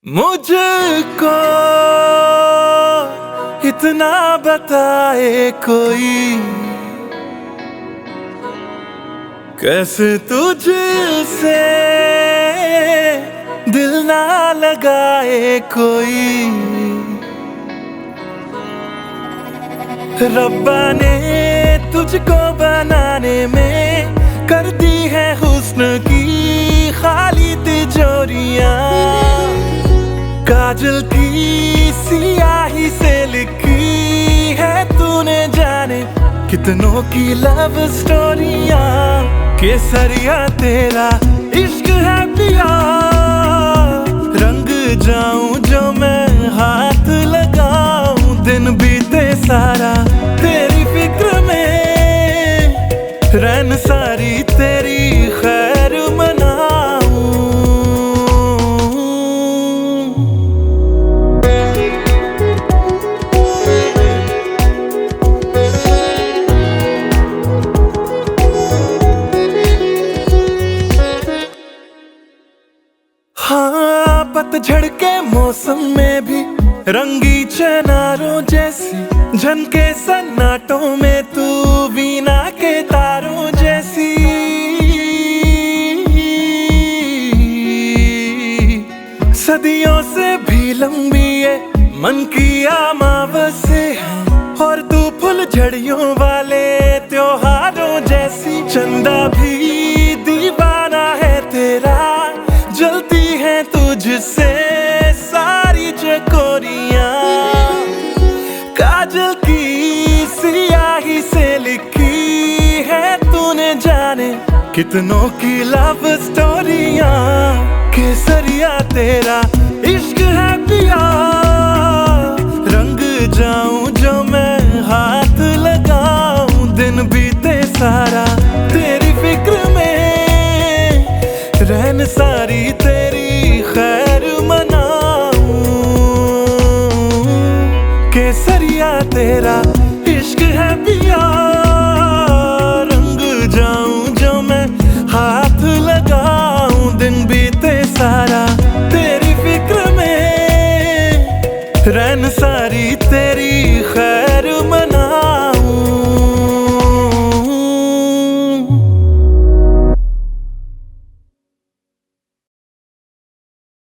मुझको इतना बताए कोई, कैसे तुझसे दिल ना लगाए कोई। रब्बा ने तुझको बनाने में कर दी है हुस्न की खाली तिजोरियां, काजल की सियाही से लिखी है तूने जाने कितनों की लव स्टोरियां। केसरिया तेरा इश्क है पिया, रंग जाऊं जो मैं हाथ लगाऊं, दिन बीते सारा तेरी फिक्र में, रैन सारी तेरी खैर मनाऊं। हाँ, पतझड़ के मौसम में भी रंगी चनारों जैसी झनके सन्नाटों में तू वीणा के तारों जैसी। सदियों से भी लंबी है मन की अमावस्या है, और तू फूल झड़ियों वाले त्योहारों जैसी। चंदा भी दीवाना है तेरा, जलती है तुझसे सारी चकोरियां, काजल की सियाही से लिखी है तूने जाने कितनों की लव स्टोरियां। केसरिया तेरा इश्क है पिया, रंग जाऊं जो मैं हाथ लगाऊं, दिन बीते सारा तेरी फिक्र में, रहन सारी तेरी खैर मनाऊं। केसरिया तेरा इश्क है पिया, रंग जाऊं जो मैं हाथ लगाऊं, दिन बीते सारा तेरी फिक्र में, रैन सारी तेरी खैर मनाऊं।